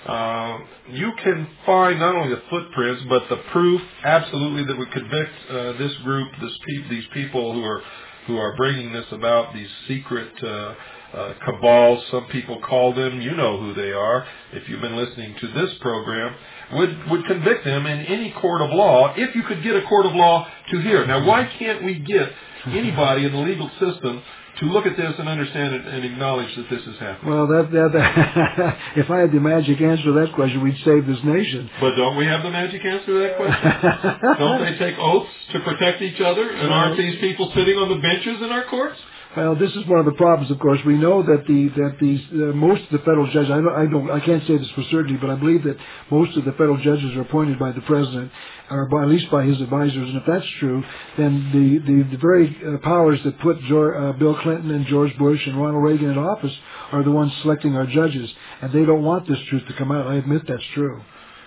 uh, you can find not only the footprints, but the proof absolutely that would convict uh, this group, this pe- these people who are who are bringing this about, these secret uh, uh, cabals, some people call them, you know who they are, if you've been listening to this program, would, would convict them in any court of law, if you could get a court of law to hear it. Now, why can't we get anybody in the legal system to look at this and understand it and acknowledge that this is happening? Well, that, that, that if I had the magic answer to that question, we'd save this nation. But don't we have the magic answer to that question? Don't they take oaths to protect each other? And aren't these people sitting on the benches in our courts? Well, this is one of the problems, of course. We know that the that these uh, most of the federal judges. I don't, I don't. I can't say this for certainty, but I believe that most of the federal judges are appointed by the president, or by, at least by his advisors. And if that's true, then the the, the very uh, powers that put George, uh, Bill Clinton and George Bush and Ronald Reagan in office are the ones selecting our judges, and they don't want this truth to come out. I admit that's true.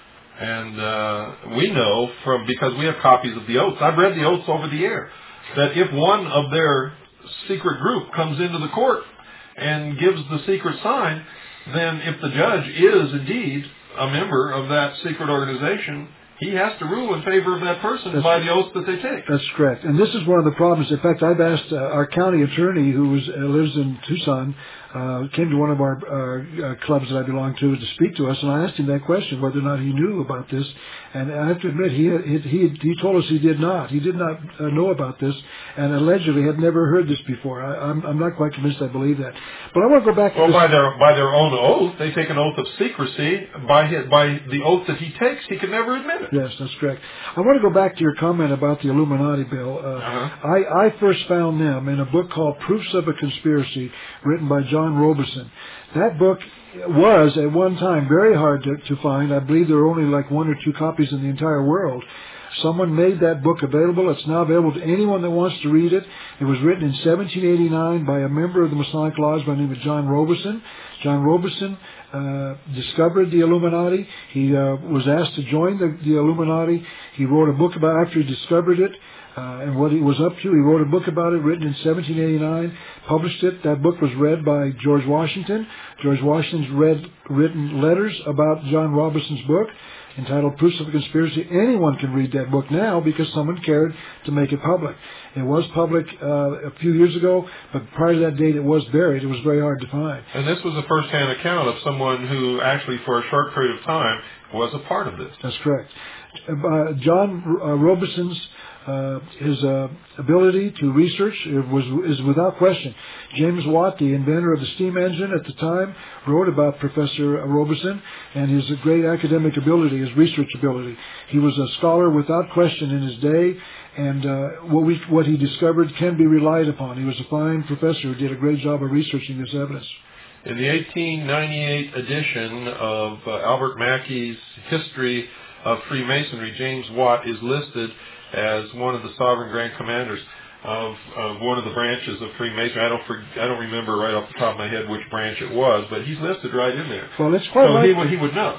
And uh, we know from because we have copies of the oaths. I've read the oaths over the air that if one of their secret group comes into the court and gives the secret sign, then if the judge is indeed a member of that secret organization, he has to rule in favor of that person that's, by the oath that they take. That's correct. And this is one of the problems. In fact, I've asked uh, our county attorney, who was, uh, lives in Tucson, uh, came to one of our uh, uh, clubs that I belong to to speak to us, and I asked him that question, whether or not he knew about this. And I have to admit, he he he, he told us he did not. He did not uh, know about this, and allegedly had never heard this before. I, I'm, I'm not quite convinced I believe that. But I want to go back to well, this. by their by their own oath, they take an oath of secrecy. By his, by the oath that he takes, he can never admit it. Yes, that's correct. I want to go back to your comment about the Illuminati, Bill. Uh, uh-huh. I, I first found them in a book called Proofs of a Conspiracy, written by John Robeson. That book was, at one time, very hard to, to find. I believe there are only like one or two copies in the entire world. Someone made that book available. It's now available to anyone that wants to read it. It was written in seventeen eighty-nine by a member of the Masonic Lodge by the name of John Robeson. John Robeson uh, discovered the Illuminati. He uh, was asked to join the, the Illuminati. He wrote a book about after he discovered it. Uh, and what he was up to. He wrote a book about it, written in seventeen eighty-nine, published it. That book was read by George Washington. George Washington's read written letters about John Robeson's book, entitled Proofs of a Conspiracy. Anyone can read that book now because someone cared to make it public. It was public uh, a few years ago, but prior to that date it was buried. It was very hard to find. And this was a first-hand account of someone who actually, for a short period of time, was a part of this. That's correct. Uh, John uh, Robeson's Uh, his uh, ability to research was is without question. James Watt, the inventor of the steam engine at the time, wrote about Professor Robeson and his great academic ability, his research ability. He was a scholar without question in his day, and uh, what we what he discovered can be relied upon. He was a fine professor who did a great job of researching this evidence. In the eighteen ninety-eight edition of uh, Albert Mackey's History of Freemasonry, James Watt is listed as one of the sovereign grand commanders of, of one of the branches of Freemasonry. I don't for, I don't remember right off the top of my head which branch it was, but he's listed right in there. Well, it's quite so likely. he, would, he would know.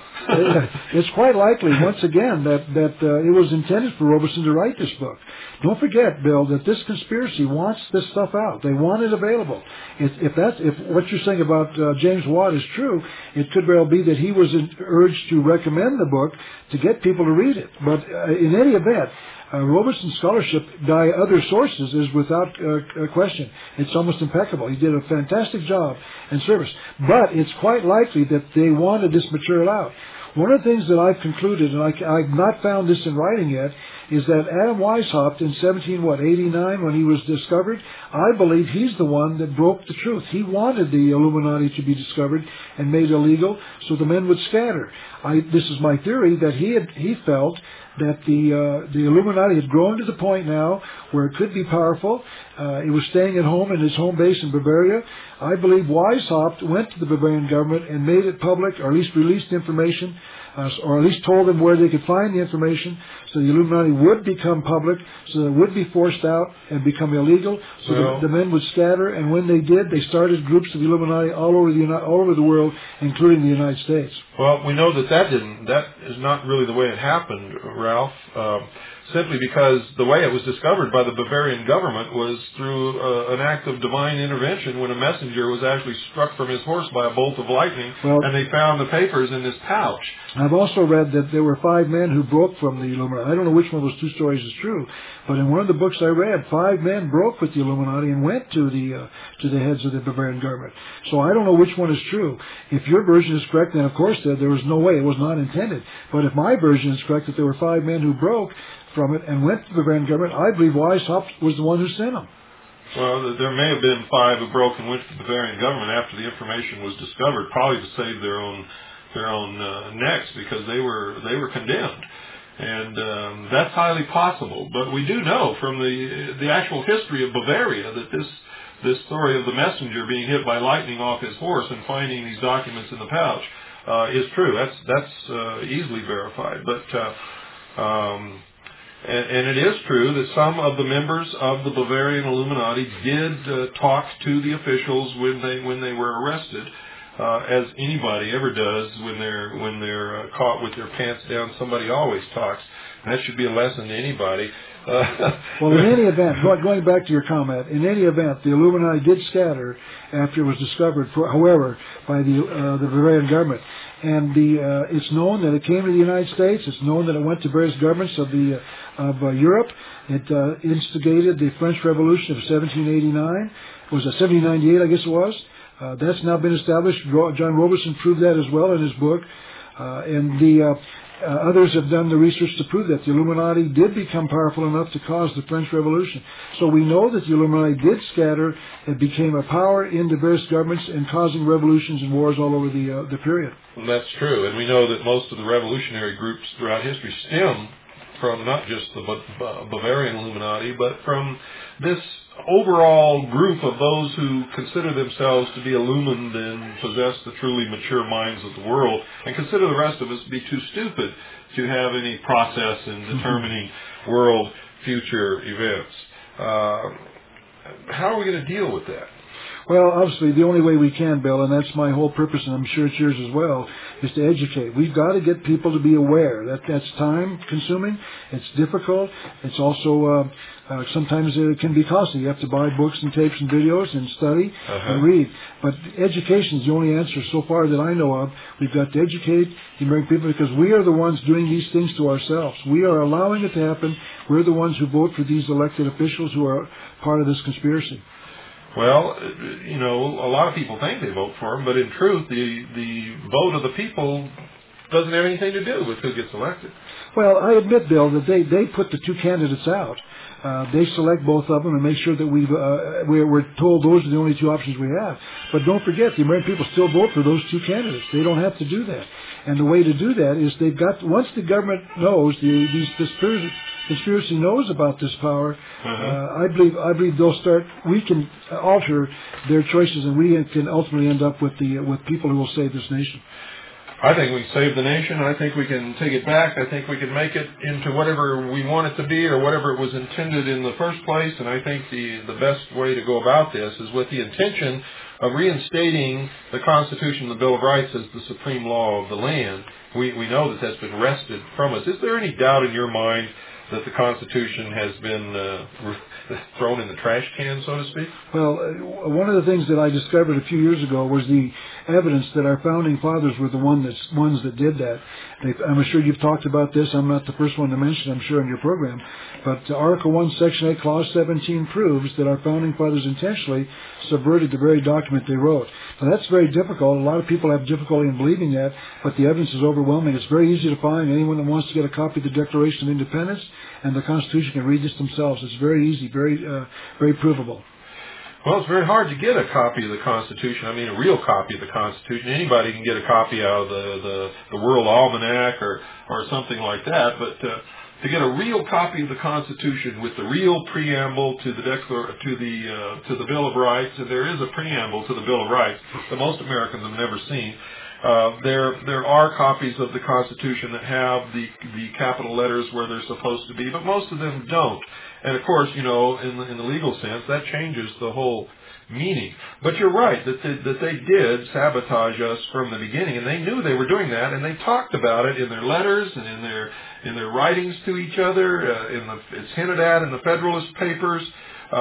It's quite likely, once again, that, that uh, it was intended for Robeson to write this book. Don't forget, Bill, that this conspiracy wants this stuff out. They want it available. If, if that's if what you're saying about uh, James Watt is true, it could well be that he was urged to recommend the book to get people to read it. But uh, in any event, Uh, Robeson's scholarship by other sources is without uh, question. It's almost impeccable. He did a fantastic job and service. But it's quite likely that they wanted this material out. One of the things that I've concluded, and I, I've not found this in writing yet, is that Adam Weishaupt in seventeen what eighty-nine, when he was discovered, I believe he's the one that broke the truth. He wanted the Illuminati to be discovered and made illegal so the men would scatter. I, this is my theory, that he had, he felt that the uh, the Illuminati had grown to the point now where it could be powerful. Uh, it was staying at home in his home base in Bavaria. I believe Weishaupt went to the Bavarian government and made it public, or at least released information, uh, or at least told them where they could find the information, so the Illuminati would become public, so it would be forced out and become illegal, so well, the, the men would scatter. And when they did, they started groups of Illuminati all over the all over the world, including the United States. Well, we know that that didn't. That is not really the way it happened, Ralph. Uh, simply because the way it was discovered by the Bavarian government was through uh, an act of divine intervention when a messenger was actually struck from his horse by a bolt of lightning, well, and they found the papers in this pouch. I've also read that there were five men who broke from the Illuminati. I don't know which one of those two stories is true, but in one of the books I read, five men broke with the Illuminati and went to the uh, to the heads of the Bavarian government. So I don't know which one is true. If your version is correct, then of course there, there was no way. It was not intended. But if my version is correct, that there were five men who broke from it and went to the Bavarian government, I believe Weishaupt was the one who sent them. Well, there may have been five who broke and went to the Bavarian government after the information was discovered, probably to save their own their own uh, necks, because they were they were condemned, and um, that's highly possible. But we do know from the the actual history of Bavaria that this this story of the messenger being hit by lightning off his horse and finding these documents in the pouch uh, is true. That's that's uh, easily verified, but. Uh, um, And, and it is true that some of the members of the Bavarian Illuminati did uh, talk to the officials when they when they were arrested, uh, as anybody ever does when they're when they're uh, caught with their pants down. Somebody always talks. And that should be a lesson to anybody. Uh, well, in any event, going back to your comment, in any event, the Illuminati did scatter after it was discovered, for, however, by the uh, the Bavarian government. And the uh, it's known that it came to the United States. It's known that it went to various governments of the uh, of uh, Europe. It uh, instigated the French Revolution of seventeen eighty-nine. It was a seventeen ninety-eight, I guess it was. Uh, that's now been established. John Robeson proved that as well in his book. Uh, and the uh, uh, others have done the research to prove that the Illuminati did become powerful enough to cause the French Revolution. So we know that the Illuminati did scatter and became a power in the various governments and causing revolutions and wars all over the uh, the period. Well, that's true, and we know that most of the revolutionary groups throughout history stem from not just the Bavarian Illuminati, but from this overall group of those who consider themselves to be illumined and possess the truly mature minds of the world, and consider the rest of us to be too stupid to have any process in determining world future events. Uh, how are we going to deal with that? Well, obviously, the only way we can, Bill, and that's my whole purpose, and I'm sure it's yours as well, is to educate. We've got to get people to be aware. That That's time-consuming. It's difficult. It's also, uh, uh, sometimes it can be costly. You have to buy books and tapes and videos and study uh-huh. and read. But education is the only answer so far that I know of. We've got to educate the American people because we are the ones doing these things to ourselves. We are allowing it to happen. We're the ones who vote for these elected officials who are part of this conspiracy. Well, you know, a lot of people think they vote for him, but in truth, the the vote of the people doesn't have anything to do with who gets elected. Well, I admit, Bill, that they, they put the two candidates out. Uh, they select both of them and make sure that we've, uh, we're, we're told those are the only two options we have. But don't forget, the American people still vote for those two candidates. They don't have to do that. And the way to do that is they've got, once the government knows, the, these, this conspiracy knows about this power, uh-huh. uh, I believe I believe they'll start, we can alter their choices and we can ultimately end up with the with people who will save this nation. I think we can save the nation. I think we can take it back. I think we can make it into whatever we want it to be or whatever it was intended in the first place. And I think the, the best way to go about this is with the intention of reinstating the Constitution and the Bill of Rights as the supreme law of the land. We, we know that that's been wrested from us. Is there any doubt in your mind that the Constitution has been uh, thrown in the trash can, so to speak? Well, uh, one of the things that I discovered a few years ago was the evidence that our founding fathers were the one that's, ones that did that. They, I'm sure you've talked about this. I'm not the first one to mention, I'm sure, in your program. But uh, Article one, Section eight, Clause seventeen proves that our founding fathers intentionally subverted the very document they wrote. Now, that's very difficult. A lot of people have difficulty in believing that, but the evidence is overwhelming. It's very easy to find. Anyone that wants to get a copy of the Declaration of Independence and the Constitution can read this themselves. It's very easy, very, uh, very provable. Well, it's very hard to get a copy of the Constitution. I mean, a real copy of the Constitution. Anybody can get a copy out of the, the, the World Almanac or, or something like that. But uh, to get a real copy of the Constitution with the real preamble to the Declar- to the uh, to the Bill of Rights, and there is a preamble to the Bill of Rights that most Americans have never seen. Uh, there there are copies of the Constitution that have the the capital letters where they're supposed to be, but most of them don't. And of course, you know, in the, in the legal sense, that changes the whole meaning. But you're right that they, that they did sabotage us from the beginning, and they knew they were doing that, and they talked about it in their letters and in their in their writings to each other. Uh, in the, it's hinted at in the Federalist Papers. Uh,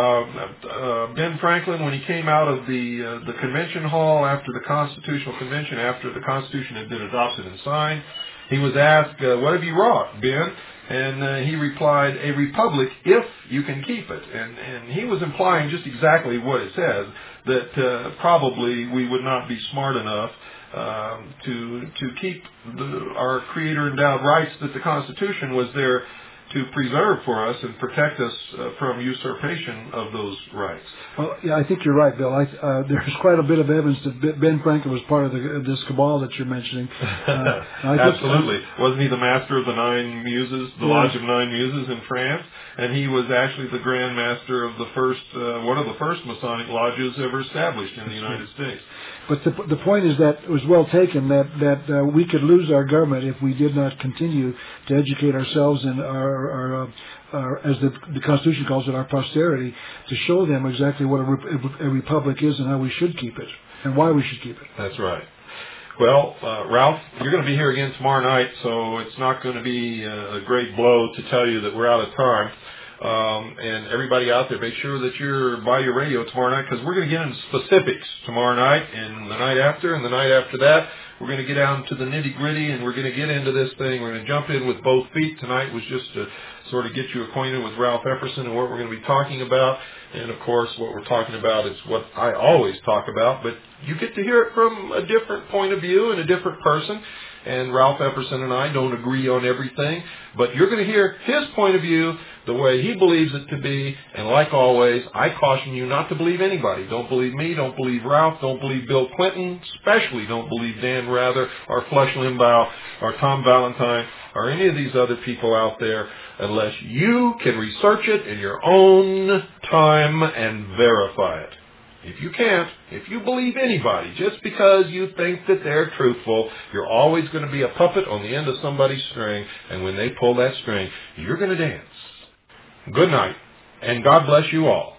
uh, Ben Franklin, when he came out of the uh, the convention hall after the Constitutional Convention, after the Constitution had been adopted and signed, he was asked, uh, "What have you wrought, Ben?" And uh, he replied, "A republic, if you can keep it." And, and he was implying just exactly what it says, that uh, probably we would not be smart enough um, to to keep the, our Creator-endowed rights that the Constitution was there to preserve for us and protect us uh, from usurpation of those rights. Well, yeah, I think you're right, Bill. I, uh, there's quite a bit of evidence that Ben Franklin was part of the, this cabal that you're mentioning. Uh, Absolutely. Think, Wasn't he the master of the Nine Muses, the yeah. Lodge of Nine Muses in France? And he was actually the Grand Master of the first, uh, one of the first Masonic lodges ever established in the United States. But the, the point is that it was well taken that, that uh, we could lose our government if we did not continue to educate ourselves and our, our, uh, our as the, the Constitution calls it, our posterity, to show them exactly what a, rep- a republic is and how we should keep it and why we should keep it. That's right. Well, uh, Ralph, you're going to be here again tomorrow night, so it's not going to be a great blow to tell you that we're out of time. Um, and everybody out there, make sure that you're by your radio tomorrow night, because we're going to get into specifics tomorrow night and the night after and the night after that. We're going to get down to the nitty-gritty, and we're going to get into this thing. We're going to jump in with both feet. Tonight was just to sort of get you acquainted with Ralph Epperson and what we're going to be talking about. And, of course, what we're talking about is what I always talk about, but you get to hear it from a different point of view and a different person. And Ralph Epperson and I don't agree on everything, but you're going to hear his point of view the way he believes it to be. And like always, I caution you not to believe anybody. Don't believe me. Don't believe Ralph. Don't believe Bill Clinton. Especially don't believe Dan Rather or Flush Limbaugh or Tom Valentine or any of these other people out there unless you can research it in your own time and verify it. If you can't, if you believe anybody just because you think that they're truthful, you're always going to be a puppet on the end of somebody's string, and when they pull that string, you're going to dance. Good night, and God bless you all.